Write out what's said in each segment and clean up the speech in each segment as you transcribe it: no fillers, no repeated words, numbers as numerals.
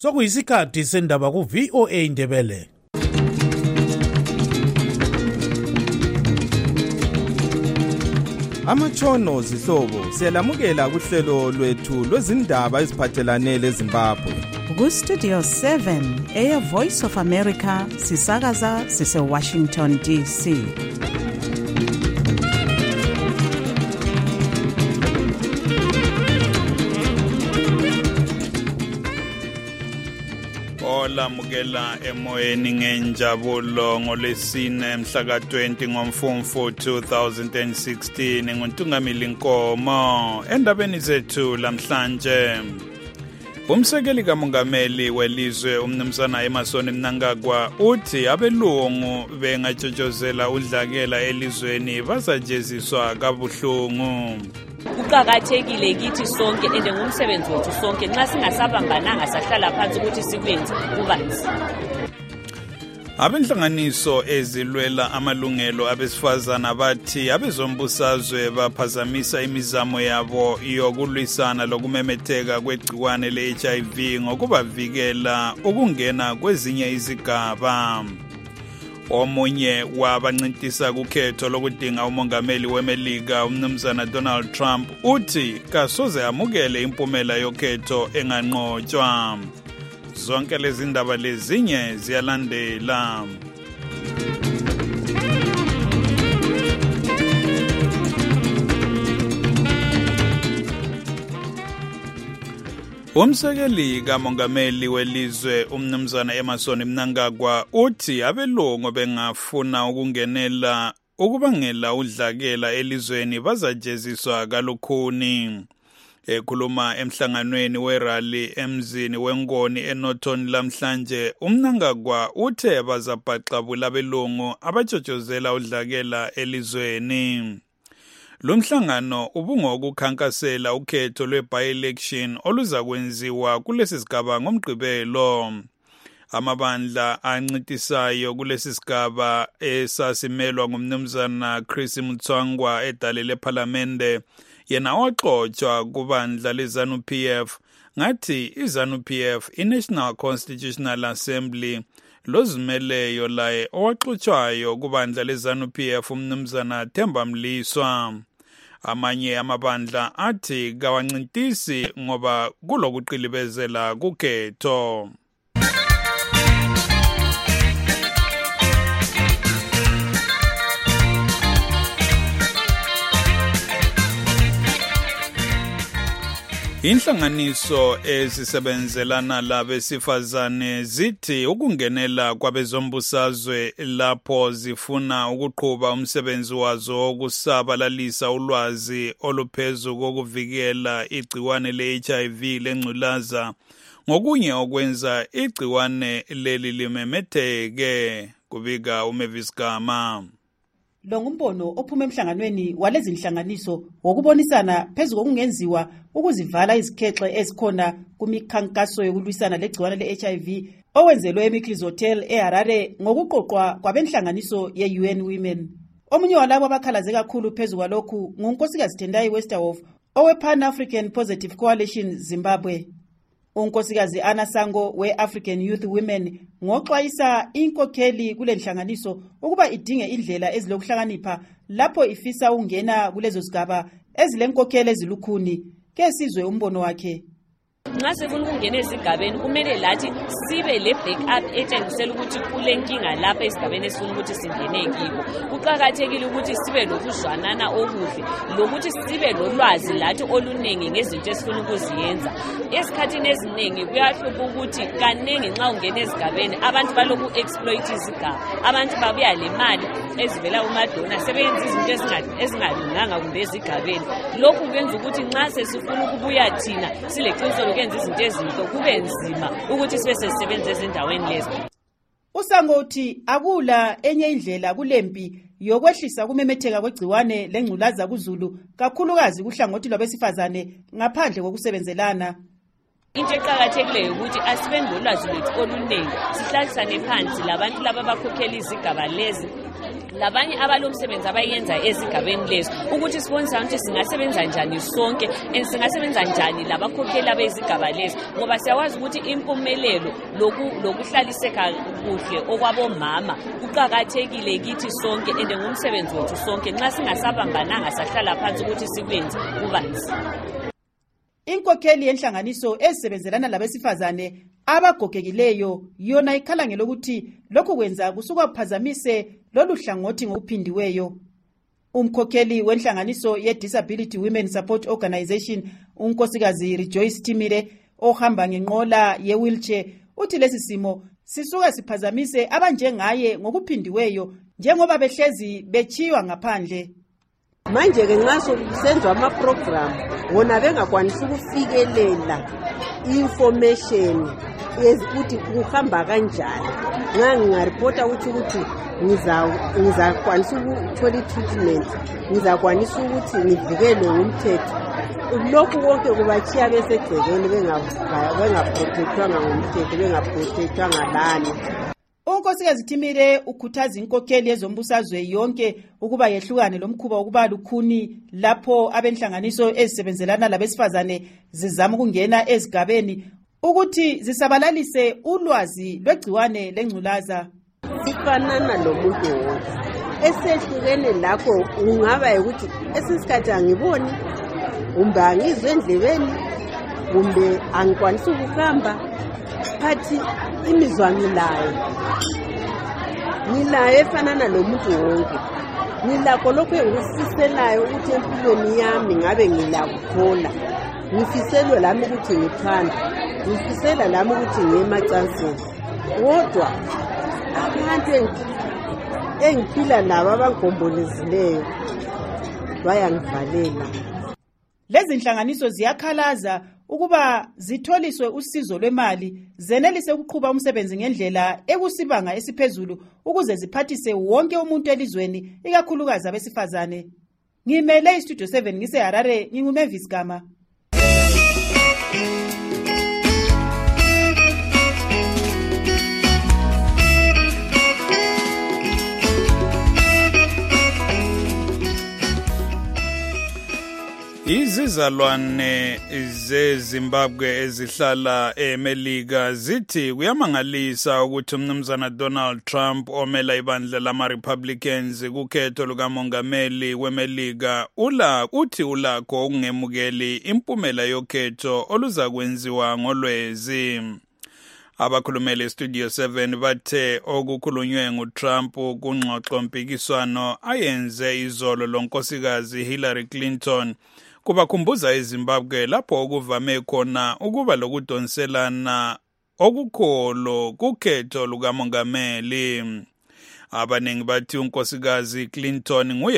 Sokuyisikhathi sendaba ku VOA Indebele. Amatshono zihlobo siyalamukela kuhlelo lwethu lwezindaba eziphathelane leZimbabwe. Ku Studio 7 Air Voice of America sisakaza sise Washington DC. Olamukela emoyeni ngenjabulo ngolesine mhla ka-20 ngoMfumfu 2016 nguNtungamili Nkomo. Endabeni zethu lamhlanje, umsekeli kamongameli welizwe umnumzana Emmerson Mnangagwa uthi abelungu bengatshotshozela udlakela elizweni bazajeziswa kabuhlungu. Kuqakathekile kithi sonke ende ngumsebenzi wethu sonke nxa singasabambananga sahlala phansi ukuthi sikwenze kubanzi. Abenhlanganiso ezilwela amalungelo abesifazana bathi abezombusazwe baphazamisa imizamo yabo yokulwisana lokumemetheka kwegciwane le-HIV ngokubavikela ukungena kwezinye izigaba. Omunye wabancintisa kukhetho lokudinga umongameli weMelika umnumzana Donald Trump uthi kasoze amukele impumela yokhetho enganqotshwa. Zonke lezi ndaba lezinye ziyalandela. Umsekeli kamongameli welizwe umnumzana Emmerson Mnangagwa uthi abelungu bengafuna ukubangela udlakela elizweni bazajeziswa kalukhuni. Ekhuluma emhlanganweni werally emzini weNgoni eNorton lamhlanje, uMnangagwa uthe bazabhaqabula abelungu abatshotshozela udlakela elizweni. Lo mhlangano ubungokukhankasela ukhetho lwe-by-election oluzakwenziwa kulesi sigaba ngoMgqibelo. Amabandla ancitisayo kulesi sigaba esasimelwa ngumnumzana Chris Mutswangwa edale lephalamende yena waxoshwa kubandla leZANU-PF ngathi iZANU-PF iNational Constitutional Assembly lozimeleyo laye owaxoshwayo kubandla leZANU-PF umnumzana Themba Mliswa. Amanye amabandla athi kawancintisi ngoba kulokuqilibezela kukhetho. Inhlanganiso ezisebenzelana labesifazane zithi ukungenela kwabezombusazwe lapho zifuna ukuqhuba umsebenzi wazo wokusabalalisa ulwazi oluphezu kokuvikela igciwane le-HIV lengculaza ngokunye okwenza igciwane leli limemetheke, kubika uMavis Gama. Lo ngumbono ophuma emhlanganweni walezi inhlanganiso wokubonisana phezulu kokungenziwa ukuzivala izikhexe ezikhona kumikhankaso yokulwisana legciwane le-HIV owenzelwe eMikliz Hotel eHarare ngokuqoqwa kwabenhlanganiso ye-UN Women. Omunye walabo abakhalaze kakhulu phezulu kwalokhu ngunkosikazi Tendai Westerhoff owe-Pan-African Positive Coalition Zimbabwe. Unkosikazi Anna Sango we-African Youth Women ngoxwayisa inkokheli kule nhlanganiso ukuba idinge indlela ezilokuhlakanipha lapho ifisa ukungena kulezo zigaba ezilenkokheli ezilukhuni. Ke sizwe umbono wakhe. Nxa sifuna ukungena ezigabeni kumele lathi sibe le backup etshengisela ukuthi kule nkinga lapha esigabeni esifuna ukuthi singene kibo. Kuqakathekile ukuthi sibe lokuzwanana okuhle lokuthi sibe lolwazi lathi olunengi ngezinto esifuna ukuziyenza. Esikhathini eziningi kuyahlupha ukuthi kanengi nxa ungena ezigabeni abantu baloku exploit izigaba. Abantu babuya le mali ezivela kumadona sebenza izinto ezingalunganga kumbe ezigabeni. Lokhu kwenza ukuthi nxa sesifuna ukubuya thina sileqiniso lokwenza izinto ezinto kube nzima ukuthi sibe sesebenza ezindaweni lezi. Usango uthi akula enye indlela kulempi yokwehlisa kumemetheka kwegciwane lengculaza kuZulu kakhulukazi kuhlangothi lwabesifazane ngaphandle kokusebenzelana. Into eqakathekileyo ukuthi asibe nolwazi lwethu olunengi, sihlalisane phansi labantu laba abakhokhela izigaba lezi labanye abalomsebenzi abayenza ezigabeni lezo ukuthi sibonisa ukuthi singasebenza njani sonke singasebenza njani labakhokheli abezigaba lezo ngoba siyawazi ukuthi impumelelo lokuhlaliseka kuhle okwabomama kuqakathekile kithi sonke ende ngumsebenzi wethu sonke nxa singasabambananga sahlala phansi ukuthi sikwenze kubanzi. Inkokheli yenhlanganiso ezisebenzelana labesifazane abagogekileyo yona ikhala ngelokuthi lokhu kwenza kusuka kuphazamise lolu hlangothi ngokuphindiweyo. Umkhokheli wenhlanganiso ye-Disability Women Support Organization unkosikazi Rejoice Timire ohamba ngenqola ye-wheelchair uthi lesi simo sisuka siphazamise abanjengaye ngokuphindiweyo njengoba behlezi bechiywa ngaphandle. Manje ke nxa sokusenziwa ama-program wona bengakwanisa ukufikelela information ukuthi kuhamba kanjani. Ngingaripota ukuthi ngizakwanisa ukuthola i-treatment, ngizakwanisa ukuthi ngivikelwe ngumthetho. Lokhu konke kubachiya besegcekeni bengaprotectwanga ngumthetho, bengaprotectwanga lani. Unkosikazi Timire ukhuthaza inkokheli yezombusazwe yonke ukuba yehlukane lomkhuba wokuba lukhuni lapho abenhlanganiso ezisebenzelana labesifazane zizama ukungena ezigabeni ukuthi zisabalalise ulwazi lwegciwane lengculaza. Sifanana lomuntu wonke esehlukene lakho ungaba ukuthi esisikhathi angiboni kumbe angizwe endlebeni kumbe angikwanisa ukuhamba phathi imizwa ngilayo efanana lomuntu wonke. Ngilakho lokho engifiselayo ukuthi empilweni yami ngabe ngilakuthola. Ngifiselwe lami ukuthi ngithanda, ngifisela lami ukuthi ngiye emacansini. Kodwa abantu engiphila nabo abangombolezileyo bayangivalela. Lezi nhlanganiso ziyakhalaza ukuba zitholiswe usizo lwemali zenelise ukuqhuba umsebenzi ngendlela ekusibanga esiphezulu ukuze ziphathise wonke umuntu elizweni ikakhulukazi abesifazane. Ngimele iStudio 7 ngiseHarare nginguMavis Gama. Izizalwane zeZimbabwe ezihlala eMelika zithi kuyamangalisa ukuthi umnumzana Donald Trump omela ibandla lama-Republicans kukhetho lukamongameli weMelika uthi ulakho ukungemukeli impumela yokhetho oluza kwenziwa ngolwezi. Abakhulumeli eStudio 7 bathe okukhulunywe nguTrump kungxoxo mpikiswano ayenze izolo lonkosikazi Hillary Clinton kubakhumbuza eZimbabwe lapho okuvame khona ukuba lokudonselana okukholo kukhetho lukamongameli. Abaningi bathi unkosikazi Clinton nguye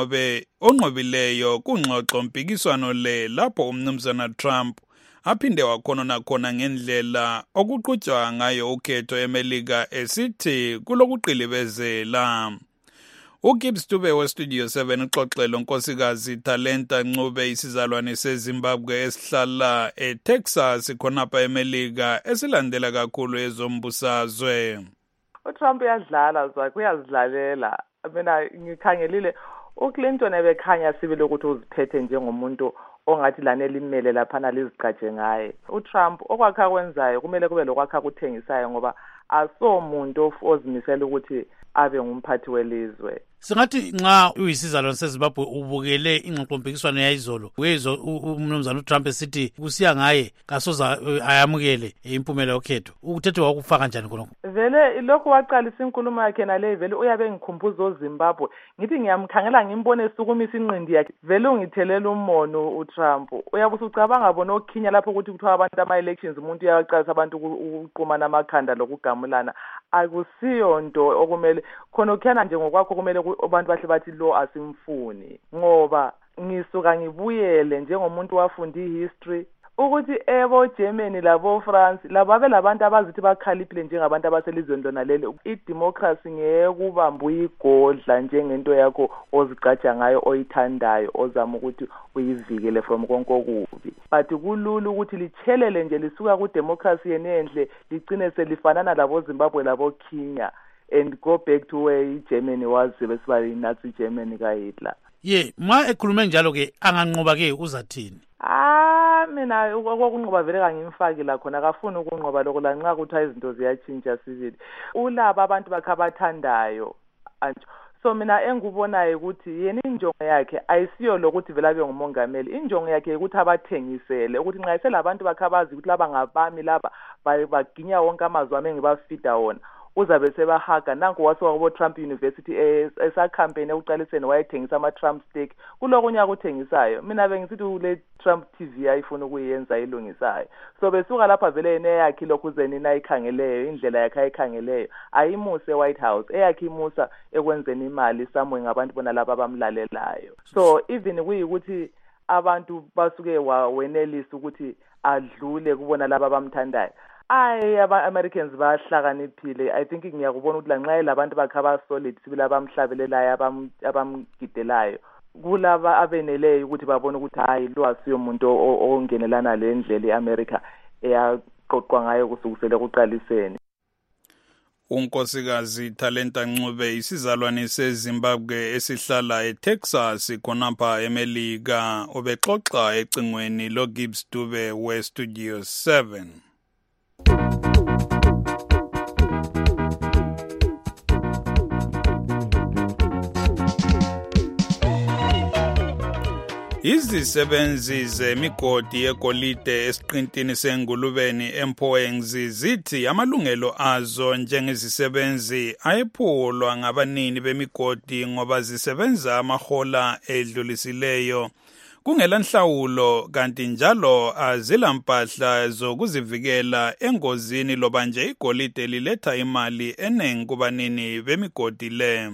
onqobileyo kungxoxo mpikiswano lapho umnumzana Trump aphinde wakhona ngendlela okuqhutshwa ngayo ukhetho eMelika esithi kulokuqilibezela. uGibbs Dube weStudio 7 uxoxela unkosikazi Talenta Ncube isizalwane seZimbabwe esihlala eTexas khonapha eMelika esilandela kakhulu ezombusazwe. uTrump uyadlala uyazidlalela. Mina ngikhangelile uClinton ebekhanya sibile ukuthi uziphethe njengomuntu ongathi lanele imele laphana liziqhaje ngaye. uTrump okwakha kwenzayo kumele kube lokwakha kuthengisayo ngoba asomuntu ozimisela ukuthi abe ngumphathi welizwe. Singathi nxa uyisizalwane seZimbabwe ubukele ingxoxompikiswano yayizolo wezwe umnumzana uTrump esithi kusiya ngaye kasoza ayamukele impumela yokhetho ukuthethe wakufaka kanjani khonokho? Vele lokho waqalisa inkulumo yakhe nale vele uyabe ngikhumbuza oZimbabwe ngithi ngiyamkhangela ngimbone sukumisa inqindi yakhe vele ungithelela umono uTrump. Uyabe usucabanga bona okhinya lapho ukuthi kuthiwa abantu ama-elections umuntu uyaqalisa abantu ukuqumana amakhanda lokugamulana. Akusiyo nto okumele khona ukhana nje ngokwakho kumele abantu bahle bathi lo asimfuni ngoba ngisuka ngibuyele njengomuntu wafunda ihistory ukuthi Germany labo France lababe labantu abazithi bakhaliphile njengabantu abaselizweni lona leli. Idemocracy ngekubamba uyigodla njengento yakho ozigcaja ngayo oyithandayo ozama ukuthi uyivikele from konke okubi. But kulula ukuthi lichelele nje lisuka ku democracy yenenhle ligcine selifanana labo Zimbabwe labo Kenya. and go back to where Germany was besiba Nazi Germany ka Hitler. Ma ekhulume njalo ke anganqoba ke uzathini? Mina okunqoba vele kangimfaki la khona akafuni ukunqoba lokho la nxa kuthi izinto ziyatshintsha sibili. Ulaba abantu bakhe abathandayo. So mina engubonayo ukuthi yena injongo yakhe ayisiyo lokuthi vele abe ngumongameli. Injongo yakhe ukuthi abathengisele ukuthi nxa eselabantu bakhe abazi ukuthi laba ngabami laba baginya wonke amazwi ami engibafida wona. Uzabe sebahaga nanku wasewabo Trump University campaign ekuqaliseni wayethengisa ama Trump steak kulokunya ukuthengisayo mina bengisithi ule Trump TV ayifuna ukuyenza ilungisayo so besuka lapha vele yena yakhe lokhu zenina ayikhangeleyo indlela yakhe ayikhangeleyo ayimuse White House eyakhe imusa ekwenzeni imali samwe ngabantu bona laba abamlalelayo so even kuyikuthi abantu basuke wenelisa ukuthi adlule kubona laba abamthandayo Americans bahlakaniphile I think ngiyakubona ukuthi lanxa labantu bakhe abasolid sibila abamhlabelelayo abamgidelayo kulaba abeneleyo ukuthi babone ukuthi hayi lo asiyo umuntu ongenelana le ndlela eAmerica eyaqoqwa ngayo kusukela kuqaliseni. Unkosikazi Thalenta Ncube isizalwane seZimbabwe esihlala eTexas khonapha eMelika obexoxa ecingweni loGibbs Dube weStudio 7. Izisebenzi zemigodi yegolide esiqintini sengulubeni eMpoeng zithi amalungelo azo njengezisebenzi ayephulwa ngabanini bemigodi ngoba zisebenza amahola edlulisileyo kungela nhlawulo kanti njalo azilampahla zokuzivikela engozini loba nje igolide liletha imali eningi kubanini bemigodi le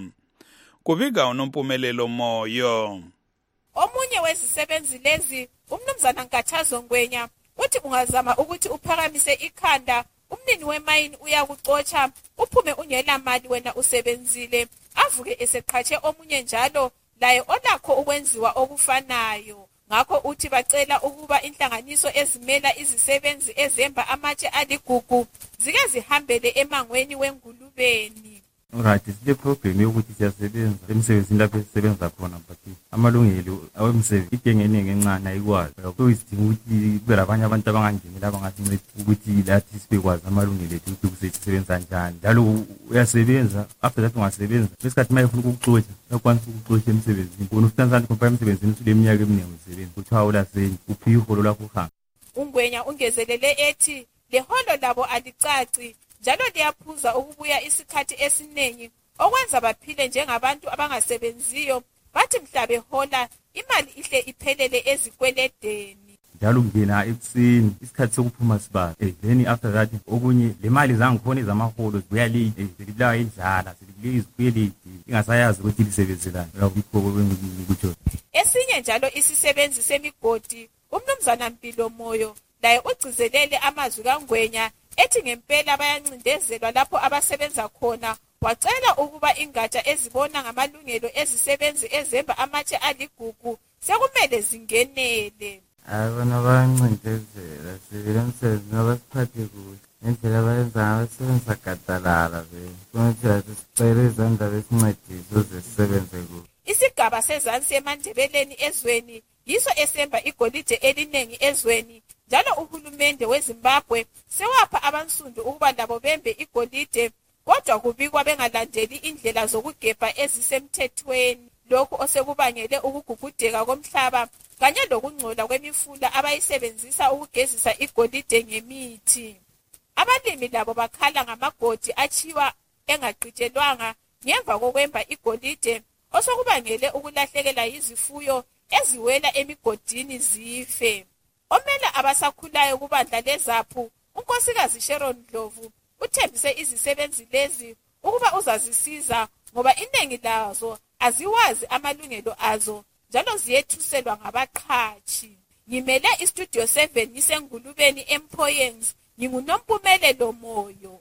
kubika uNompumelelo Moyo. Omunye wezisebenzi lezi umnumzana Nkathazo Ngwenya uthi ungazama ukuthi uphakamise ikhanda umnini wemayini uyakucotsha uphume ungela mali wena usebenzile avuke eseqhatshe omunye njalo laye olakho ukwenziwa okufanayo ngakho uthi bacela ukuba inhlanganiso ezimela izisebenzi ezemba amatshe aligugu zike zihambele emangweni wengulubeni. Right, the problem yokuthi siyasebenza emsebenzini lapho sisebenza khona but amalungelo awemsebenzi idengeningi encane ayikwazi so isidinga ukuthi kube labanye abantu abangangenela abangathi ukuthi lathi sibekwazi amalungelo ethu ukuthi sisebenza kanjani njalo uyasebenza after that ungasebenza besikhathi maye ufuna ukuxoxa uyakwanisa ukuxoxa emsebenzini bona ustanzani compare emsebenzini suleminyaka eminingi usebenza kuthiwa ulaseni uphi iholo lakho uhamba. Ungwenya ungezelele ethi le holo labo alicaci njalo liyaphuza ukubuya isikhathi esiningi okwenza baphile njengabantu abangasebenziyo bathi mhlabe hola imali ihle iphelele ezikweledeni njalo ngena ekuseni isikhathi sokuphuma siba then after that okunye le mali zangikhona ezamaholo zibuya late zibulawa indlala zibule izikweleti ingasayazi ukuthi lisebenzelani yakho ukuthi esinye njalo isisebenzi semigodi umnumzana Mpilo Moyo laye ugcizelele amazwi kaNgwenya ethi ngempela bayancindezelwa lapho abasebenza khona wacela ukuba ingatsha ezibona ngamalungelo ezisebenzi ezemba amatshe aligugu sekumele zingenele. Abana bayancindezela silemsebenzi nabasiphathe kuhle ngendlela abayenza abasebenza gadalala kunothi sicela izandla besincedise uze sisebenze kuhle. Isigaba sezansi eMandebeleni ezweni yiso esemba igolide elinengi ezweni njalo uhulumende weZimbabwe sewapha abansundu ukuba labo bembe igolide kodwa kubikwa bengalandeli indlela zokugebha ezisemthethweni lokhu osekubangele ukugugudeka komhlaba kanye lokungcola kwemifula abayisebenzisa ukugezisa igolide ngemithi. Abalimi labo bakhala ngamagodi achiwa engaqitshelwanga ngemva kokwemba igolide osokubangele ukulahlekelwa yizifuyo eziwela emigodini zife. Omela abasakhulayo kubandla leZAPHU unkosikazi Sharon Ndlovu uthembise izisebenzi lezi ukuba uzazisiza ngoba iningi lazo aziwazi amalungelo azo njalo ziyethuselwa ngabaqhashi. Ngimele iStudio 7 nisengulubeni eMpoeng nginguNompumelelo Moyo.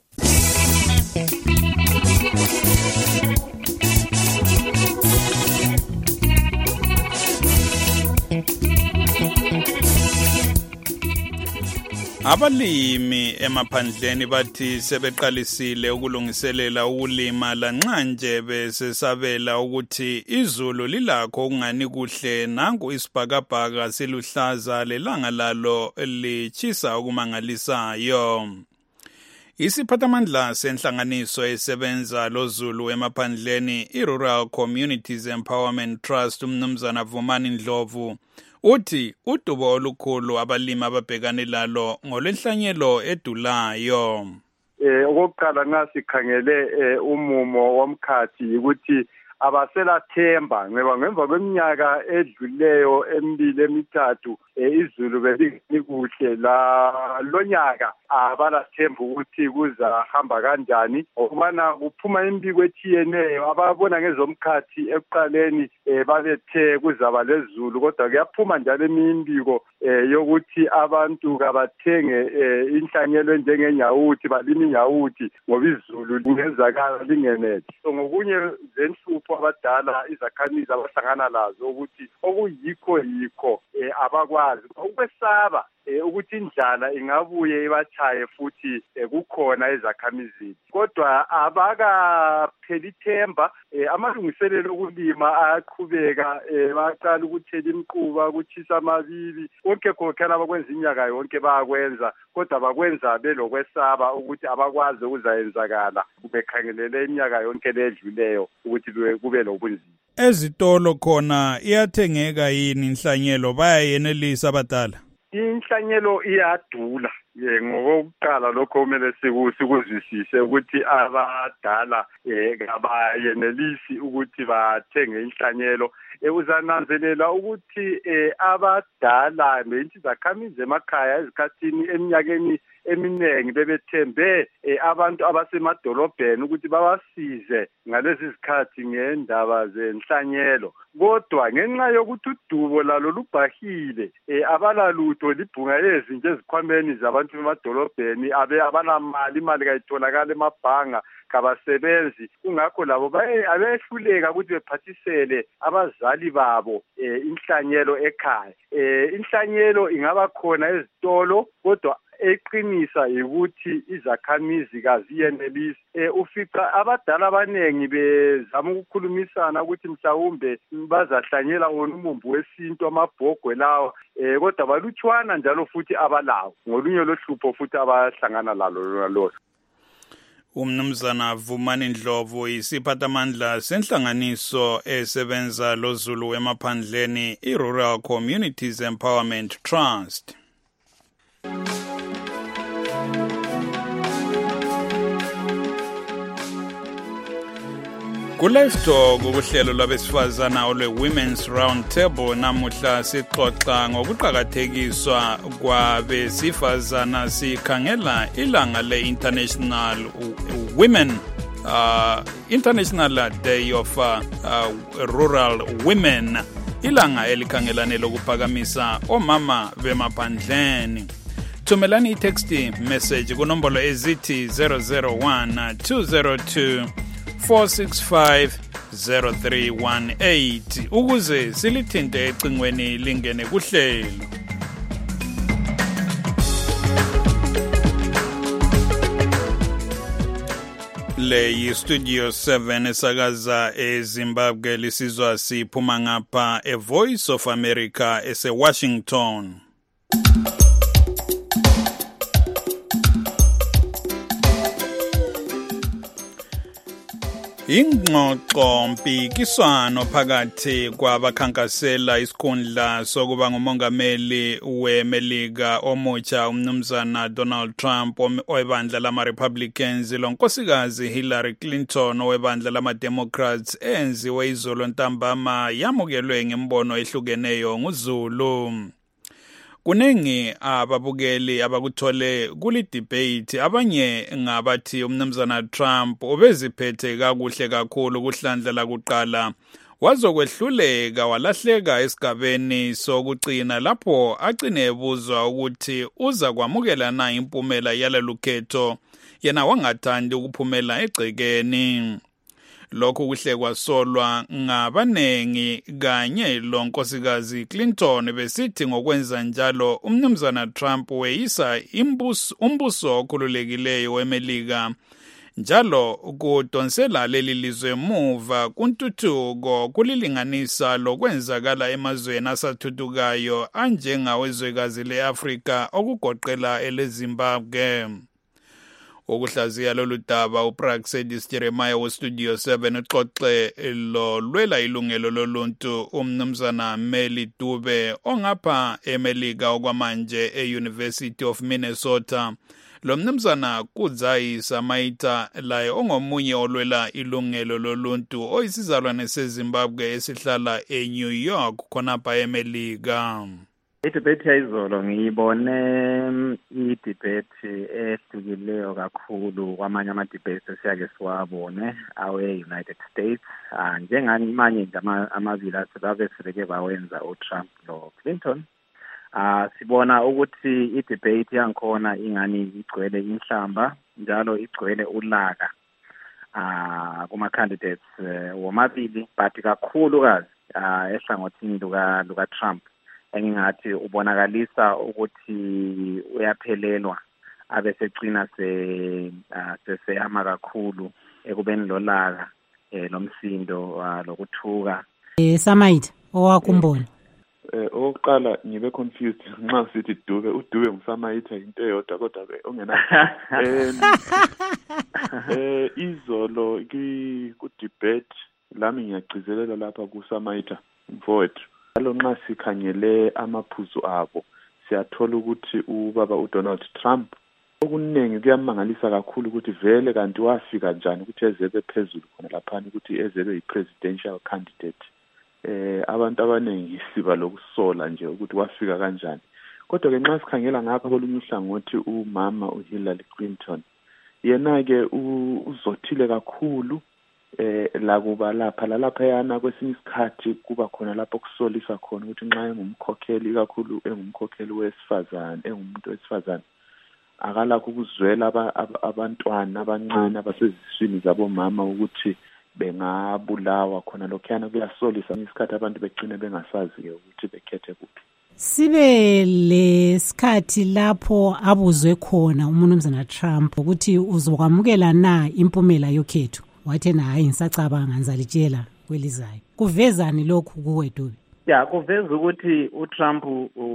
Abalimi emaphandleni bathi sebeqalisile ukulungiselela ukulima lanxa nje besesabela ukuthi izulu lilakho ukungani kuhle nanku isibhakabhaka siluhlaza lelanga lalo lichisa okumangalisayo. Isiphathamandla senhlanganiso esebenza loZulu emaphandleni iRural Communities Empowerment Trust umnumzana Vumani Ndlovu uthi udubo olukhulu abalimi ababhekane lalo ngolwenhlanyelo edulayo. Okokuqala ngasikhangele umumo womkhathi ukuthi abaselathemba ngemva kweminyaka edluleyo emibili emithathu izulu belikuhle lonyaka abalathemba ukuthi kuzahamba kanjani okubana kuphuma imbiko etshiyeneyo ababona ngezomkhathi ekuqaleni babethe kuzaba lezulu kodwa kuyaphuma njalo imbiko yokuthi abantu kabathenge inhlanyelo enjengenyawuthi balime inyawuthi ngoba izulu lingezakala lingenethi. So ngokunye zenhlupho abadala izakhamizi abahlangana lazo ukuthi okuyikho abakwazi ukwesaba ukuthi indlala ingabuye ibachaye futhi kukhona ezakhamizini kodwa abakapheli ithemba amalungiselelo okulima ayaqhubeka baqala ukuthela imquba ukuchisa amabibi konke khokhana abakwenza inyaka yonke bayakwenza kodwa bakwenza belokwesaba ukuthi abakwazi ukuzayenzakala bekhangelele iminyaka yonke ledluleyo ukuthi kube lobunzima. Ezitolo khona iyathengeka yini inhlanyelo bayayenelisa abadala? Inhlanyelo iyadula ngokokuqala lokho kumele sikuzwisise ukuthi abadala abayenelisi ukuthi bathenge inhlanyelo. Uzananzelela ukuthi abadala izakhamizi emakhaya ezikhathini eminyakeni eminingi bebethembe abantu abasemadolobheni ukuthi babasize ngalezi zikhathi ngendaba zenhlanyelo kodwa ngenxa yokuthi udubo lalo lubhahile abalalutho libhunga ezinje ezikhwameni zabantu bemadolobheni abanamali imali kayitholakala emabhanga kabasebenzi kungakho labo abehluleka ukuthi bephathisele abazali babo inhlanyelo ekhaya. Inhlanyelo ingaba khona ezitolo kodwa eqinisa ukuthi izakhamizi kaziyenelisi. Ufica abadala abanengi bezama ukukhulumisana ukuthi mhlawumbe bazahlanyela umumbu wesintu amabhogwe lawo kodwa balutshwana njalo futhi abalawo ngolunye lohlupho futhi abahlangana lalo. Umnumzana Vumani Ndlovu isiphathamandla senhlanganiso esebenza loZulu emaphandleni iRural Communities Empowerment Trust. Ku-Live Talk uhlelo lwabesifazana olwe-Women's Round Table namuhla sixoxa ngokuqakathekiswa kwabesifazana sikhangela ilanga le-International International Day of Rural Women, ilanga elikhangelane lokuphakamisa omama bemaphandleni. Thumelani i-text message kunombolo ezithi 001 202 4650318 ukuze silithinte ecingweni lingene kuhlelo. Le yi-Studio 7 esakaza eZimbabwe lisizwa siphuma ngapha eVoice of America ese-Washington. Ingxoxo mpikiswano phakathi kwabakhankasela isikhundla sokuba ngumongameli weMelika omutsha umnumzana Donald Trump owebandla lama-Republicans lonkosikazi Hillary Clinton owebandla lama-Democrats enziwe izolo ntambama yamukelwe ngembono ehlukeneyo nguZulu. Kunengi ababukeli abakuthole kuli debate abanye ngabathi umnumzana Trump ubeziphethe kakuhle kakhulu kuhlandla lakuqala wazokwehluleka walahleka esigabeni sokugcina lapho agcine ebuzwa ukuthi uza kwamukela na impumela yalelukhetho yena wangathandi ukuphumela egcekeni. Lokhu kuhle kwasolwa ngabanengi kanye lonkosikazi Clinton besithi ngokwenza njalo umnumzana Trump weyisa umbuso okhululekileyo weMelika njalo kudonsela leli lizwe emuva kuntuthuko kulilinganisa lokwenzakala emazweni asathuthukayo anjengawezwekazi le-Afrika okugoqela eleZimbabwe. Ukuhlaziya lolu daba uPraxedis Jeremiah weStudio 7 uxoxe lolwela ilungelo loluntu umnumzana Meli Dube ongapha eMelika okwamanje e-University of Minnesota. Lo mnumzana Kudzai Samaita laye ongomunye olwela ilungelo loluntu oyisizalwane seZimbabwe esihlala eNew York khonapha eMelika. I-debate yayizolo ngiyibone i-debate ehlukileyo kakhulu kwamanye ama-debates esiyake siwabone awe-United States. Njengamanye nje amabili athi sebeke bawenza uTrump no-Clinton. Sibona ukuthi i-debate yangikhona ingani igcwele inhlamba njalo igcwele ulaka kuma-candidates womabili, but kakhulukazi ehlangothini luka-Trump engingathi ubonakalisa ukuthi uyaphelelwa abesecina seseyama kakhulu ekubeni lolaka lomsindo lokuthuka. Samaita owakumbona. Oqala ngibe confused nxa sithi Dube nguSamaita into eyodwa kodwa ke ongena izolo ku debate lami ngiyagcizelela lapha kuSamaita mfowethu. Alo nxa sikhangele amaphuzu abo siyathola ukuthi ubaba uDonald Trump okuningi kuyamangalisa kakhulu ukuthi vele kanti wafika njani ukuthi ezebe phezulu khona lapha ukuthi ezebe yi-presidential candidate. Abantu abaningi siba lokusola nje ukuthi wafika kanjani. Kodwa ke nxa sikhangela ngapha kolunye uhlangothi umama uHillary Clinton yena ke uzothile kakhulu lakuba lapha yana kwesinye isikhathi kuba khona lapho kusolisa khona ukuthi nxa engumkhokheli kakhulu engumkhokheli wesifazane engumuntu wesifazane akalakho ukuzwela abantwana abancane abaseziswini zabomama ukuthi bengabulawa khona lokhuyana kuyasolisa isikhathi abantu begcine bengasazi ukuthi bekhethe kuphi. Sibe lesikhathi lapho abuzwe khona umnumzana Trump ukuthi uzokwamukela na impumela yokhetho. Wathena hayi ngisacabanga ngizalitshela kwelizayo. Kuvezani lokhu kuwe Dube? Ya kuveza ukuthi uTrump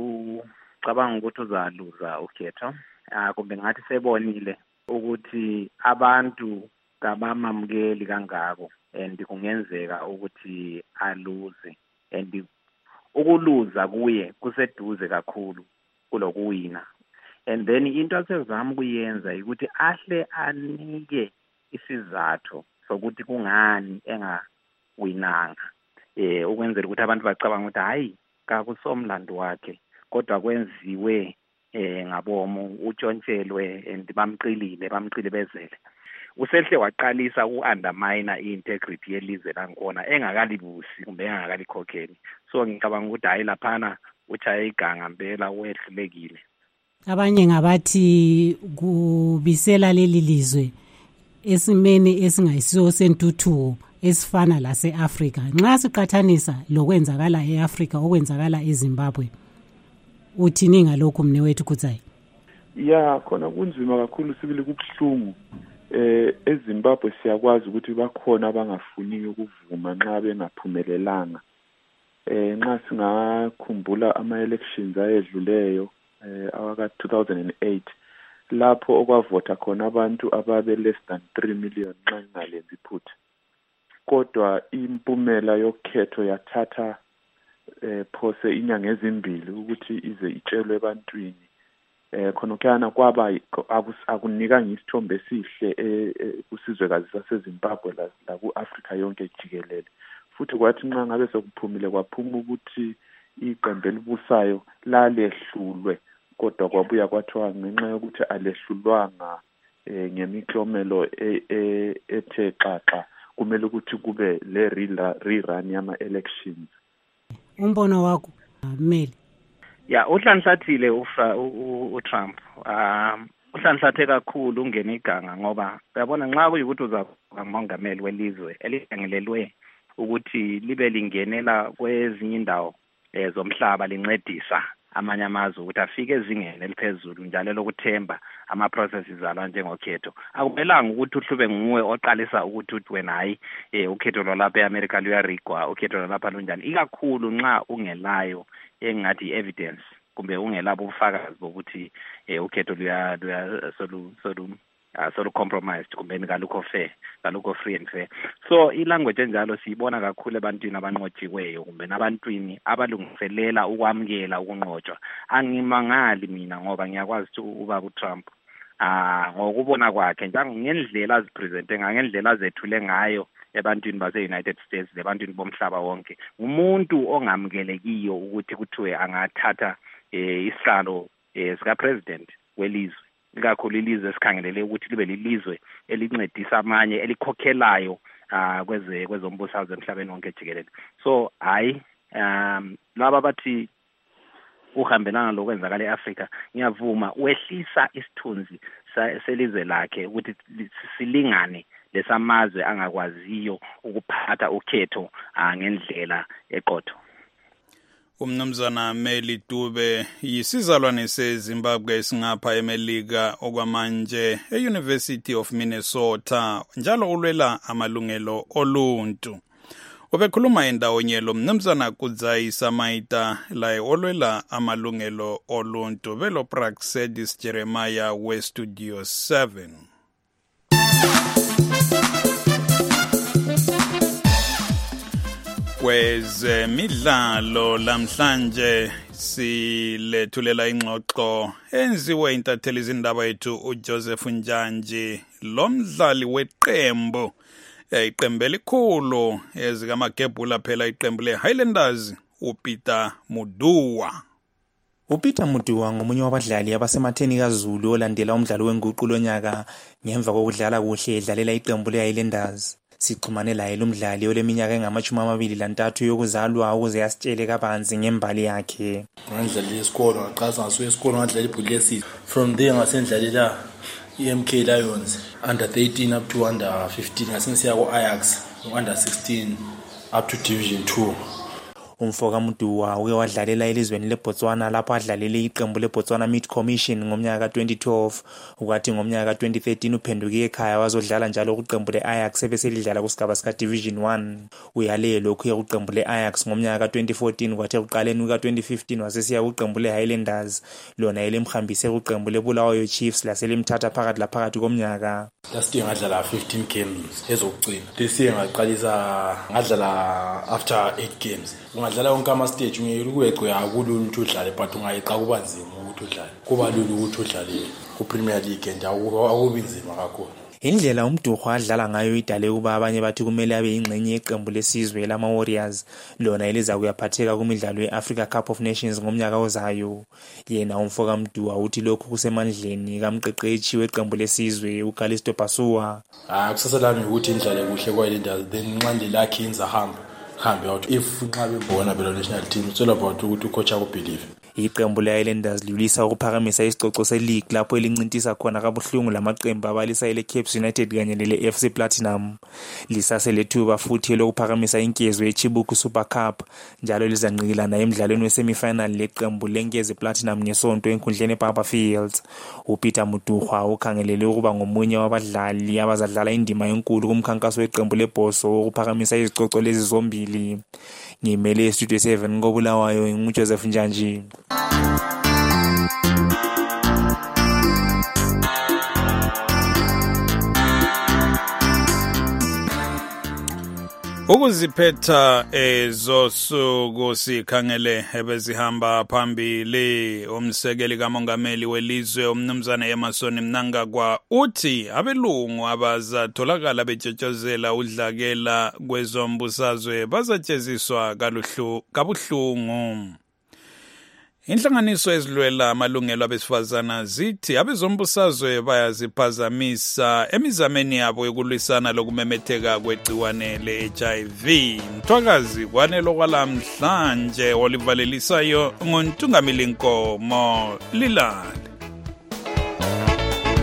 ucabanga ukuthi uzaluza ukhetho. Kumbe ngathi sebonile ukuthi abantu kabamamukeli kangako and kungenzeka ukuthi aluze and ukuluza kuye kuseduze kakhulu kulokuwina. And then into asezama kuyenza ukuthi ahle anike isizathu sokuthi kungani engawinanga ukwenzela ukuthi abantu bacabanga ukuthi hayi kakusomlando wakhe kodwa kwenziwe ngabomo utshontshelwe and bamqilibezele. Usehle waqalisa uku-undermine i-integrity yelizwe langkhona engakalibusi kumbe engakalikhokheli. So ngicabanga ukuthi hayi laphana uchaye iganga mpela wehlulekile. Abanye ngabathi kubisela leli lizwe esimene esingayisiyo sentuthuko esifana lase-Afrika. Nxa siqathanisa lokwenzakala e-Afrika okwenzakala eZimbabwe, uthini ngalokho mnewethu Kudzai? Ya khona kunzima kakhulu sibili kubuhlungu. eZimbabwe siyakwazi ukuthi bakhona abangafuni ukuvuma nxa bengaphumelelanga. Nxa singakhumbula ama-elections ayedluleyo awaka 2008 lapho okwavota khona abantu ababe less than 3 million nxa ngingalenzi iphutha. Kodwa impumela yokhetho yathatha phose inyanga ezimbili ukuthi ize itshelwe ebantwini. Khonokana kwaba akunika ngisithombe esihle kusizwekazi saseZimbabwe la ku-Afrika yonke jikelele. Futhi kwathi nxa ngabe sekuphumile kwaphuma ukuthi iqembu elibusayo lalehlulwe, kodwa kwabuya kwathiwa ngenxa yokuthi alehlulwanga ngemiklomelo ethe xaxa kumele ukuthi kube le rerun yama-elections. Umbono wakho Meli? Ya uhlanhlathile uTrump. uhlanhlathe kakhulu ungena iganga ngoba uyabona nxa kuyikuthi uzakuba ngumongameli welizwe eligangelelwe ukuthi libe lingenela kwezinye indawo zomhlaba lincedisa amanye amazwe ukuthi afike ezingeni eliphezulu njalo lokuthemba ama-processes alwa njengokhetho. Akumelanga ukuthi uhlube nguwe oqalisa ukuthi wena hayi ukhetho lwalapha e-America luyarigwa, ukhetho lwalapha lunjani, ikakhulu nxa ungelayo engathi evidence kumbe ungelabo ubufakazi bokuthi ukhetho solu compromised kumbe kalukho fair, kalukho free and fair. So ilanguage enjalo siyibona kakhulu ebantwini abanqotshiweyo kumbe nabantwini abalungiselela ukwamukela ukunqotshwa. Angimangali mina ngoba ngiyakwazi ukuthi ubaba uTrump ngokubona kwakhe ngendlela azipresente ngayo, ngendlela azethule ngayo ebantwini base-United States lebantwini bomhlaba wonke, umuntu ongamukelekiyo ukuthi kuthiwe angathatha isihlalo sika-president welizwe, ikakhulu ilizwe esikhangelele ukuthi libe lilizwe elincedisa amanye, elikhokhelayo kwezombusazwe emhlabeni wonke jikelele. So hayi laba bathi uhambelana lokwenzakala e-Afrika, ngiyavuma wehlisa isithunzi selizwe lakhe ukuthi silingane lesamazwe angakwaziyo ukuphatha ukhetho ngendlela eqotho. Umnumzana Meli Dube yisizalwane seZimbabwe singapha eMelika okwamanje e-University of Minnesota, njalo ulwela amalungelo oluntu. Ubekhuluma endawonye lo Mnumzana Kudzai Samaita laye olwela amalungelo oluntu velo Praxedis Jeremiah we-Studio 7. Kwezemidlalo lamhlanje silethulela ingxoxo enziwe intatheli izindaba yethu uJoseph Njanji, lo mdlali weqembu iqembu elikhulu ezikamagebhula phela iqembu le-Highlanders uPeter Muduwa. uPeter Muduwa ngomunye wabadlali abasematheni kaZulu olandela umdlalo wenguqulo lonyaka ngemva kokudlala kuhle edlalela iqembu le-Highlanders. Sixhumane laye lo mdlali oleminyaka engama-23 yokuzalwa ukuze asitshele kabanzi ngembali yakhe. Ngandlala isikolo, ngaqala ngasuka esikolo ngadlala ibhola lesizwe. From there ngasendlalela i-MK Lions under 13 up to under 15, ngasengisiya ku-Ajax under 16 up to Division 2. Umfoka Muduwa uke wadlalela elizweni leBotswana lapho adlalele iqembu leBotswana Meat Commission ngomnyaka ka-2012, ukwathi ngomnyaka ka-2013 uphenduke ekhaya wazodlala njalo kuqembu le-Ajax ebeselidlala kusigaba sika-Division 1. Uyale lokhu kuqembu le-Ajax ngomnyaka ka-2014, kwathi ekuqaleni kuka-2015 wasesiya kuqembu le-Highlanders lona elimhambise kuqembu leBulawayo Chiefs laselimthatha phakathi laphakathi komnyaka. Last year ngadlala 15 games ezokugcina. This year ngaqalisa ngadlala after 8 games. Ungadlala wonke ama-stage ungekuweqwe akulula ukuthi udlale, but ungayiqa kuba nzima ukuthi udlale. Kuba lula ukuthi udlale ku-Premier League and akubi nzima kakhulu. Indlela uMduwa adlala ngayo idale ukuba abanye bathi kumele abe yingxenye yeqembu lesizwe lama-Warriors lona eliza kuyaphatheka kumidlalo ye-Africa Cup of Nations ngomnyaka ozayo. Yena umfoka Muduwa uthi lokhu kusemandleni kamqeqeshi weqembu lesizwe uCalisto Basuwa. Kusasa lami ukuthi indlale kuhle kwa-Highlanders, then nqande lakhe inza hambe out if nxa bebona belo national team, it's all about ukuthi ucoach akubelieve. Iqembu le-Highlanders liyulisa ukuphakamisa isicoco se-league lapho elincintisa khona kabuhlungu lamaqembu abalisa ele-Cape United kanye lele-FC Platinum. Lisaselethuba futhi lokuphakamisa inkezo ye-Chibuku Super Cup, njalo lizanqikilana emidlalweni wesemifinal leqembu lenkezi Platinum ngesonto enkundleni eBarber Fields. uPeter Muduwa ukhangelele ukuba ngomunye wabadlali abazadlala indima enkulu kumkhankaso weqembu lebhoso wokuphakamisa izicoco lezi zombili. Ngimele Studio 7 koBulawayo nguJoseph Njanji. Ukuziphetha ezosuku sikhangele ebezihamba phambili. Umsekeli kamongameli welizwe umnumzana Emerson Mnangagwa uthi abelungu abazatholakala betshotshozela udlakela kwezombusazwe bazatsheziswa kabuhlungu. Inhlanganiso ezilwela amalungelo abesifazana zithi abezombusazwe bayaziphazamisa emizameni yabo yokulwisana lokumemetheka kwegciwane le-HIV. Mthwakazi kwanelo kwalamhlanje olivalelisayo nguNtungamili Nkomo Lilale.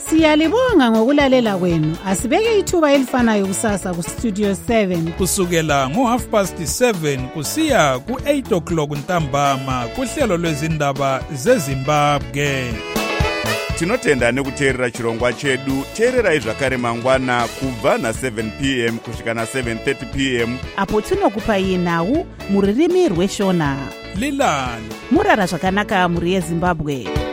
Siyalibonga ngokulalela kwenu. Asibeke ithuba elifanayo kusasa ku Studio 7 kusukela ngo7:30 kusiya ku8 o'clock ntambama kuhlelo lwezindaba zeZimbabwe. Tinotenda nekuteerera chirongwa chedu. Teererai zvakare mangwana kubva na7 p.m. kusvika na7:30 p.m. apo tinokupai nhau muririmi rweshona. Lilani murara zvakanaka muri yeZimbabwe.